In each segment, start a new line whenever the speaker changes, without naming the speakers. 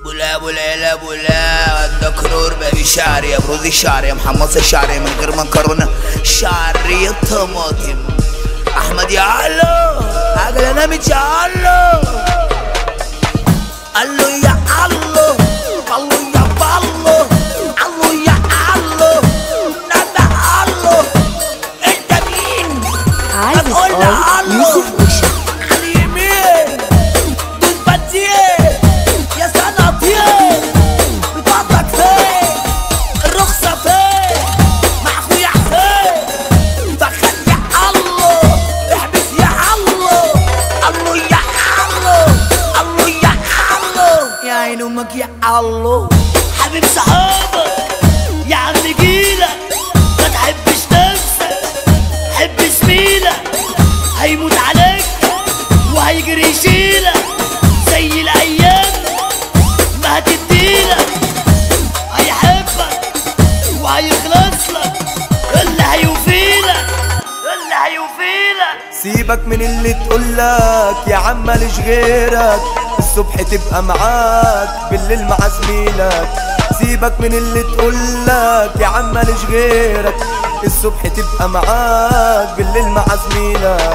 بولا عندك نور باقي شعري يا برودي شعري يا محمص شعري من غير مكرونه شعري الطماطم احمد يا علو عجل انا متشعلو قالو يا علو قالو يا بالو علو يا علو نبع علو انت مين هتقول لي علو على اليمين دول باتيه يا سناطير بطاقتك فين الرخصه فين مع اخويا حسين دخل يا علو احبس يا علو علو يا علو علو يا علو يا عين امك يا علو حبيب صحابك يا عم جيلك ما تحبش نفسك حب زميلك هيموت عليك وهيجري يشيلك زي الايام ما هتديلك هيحبك وهيخلص لك اللي هيوفيلك اللي هيوفيلك.
سيبك من اللي تقولك يا عم ماليش غيرك الصبح تبقى معاك بالليل مع زميلك. سيبك من اللي تقولك يا عم ماليش غيرك الصبح تبقى معاك بالليل مع زميلك.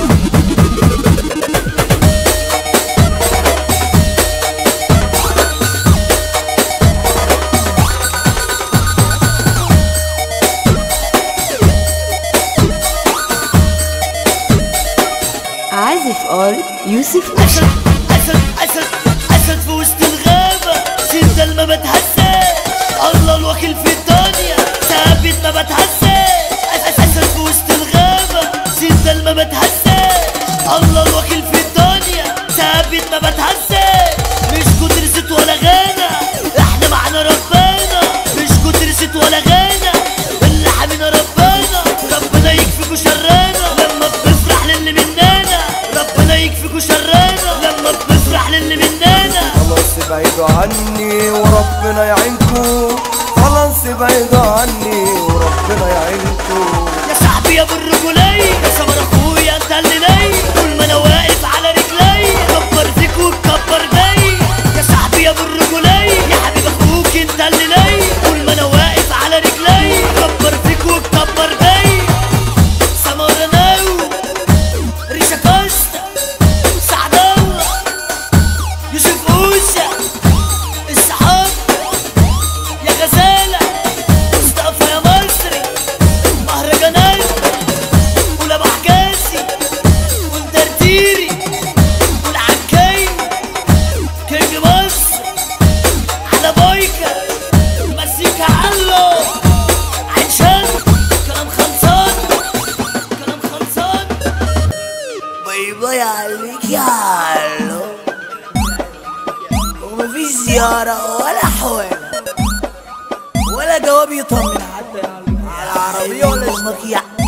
عازف يوسف
أسد أسد أسد أسد في وسط الغابة سندل ما بتهزاش الله الوكيل في الدنيا ثابت ما بتهزاش. أسد في وسط الغابة سندل ما بتهزاش الله الوكيل في الدنيا ثابت ما بتهزاش. مش كتر زيت ولا غنى احنا معنا ربنا مش كتر زيت ولا غنى اللي حامينا ربنا يكفيكوا شرانا لما بنفرح للي مننا ربنا يكفيكوا شرانا لما بنفرح للي مننا.
خلاص ابعدوا عني وربنا يعينكوا خلاص ابعدوا عني وربنا يعينكوا.
يا صاحبي يا ابو الرجولي يا صبر اخويا انت اللي لي طول ما انا واقف على رجلي كبر فيك وتكبر بي. يا صاحبي يا ابو الرجولي يا حبيب اخوك انت اللي لي طول ما انا واقف على رجلي كبر فيك وتكبر بي. سمارة ناو ريشة كوستا سعد الله يوسف اوشا الصحاب يا غزالة مصطفى يا مصري مهرجانات ولاب حجازي والدرديري والعكاي كينج مصر على بايكا مزيكا علو عشان كلام خلصان كلام خلصان. باي باي عليك يا علو ومفيش زيارة ولا حوالة ولا جواب يطمن حتى على العربية ولا اسمك يا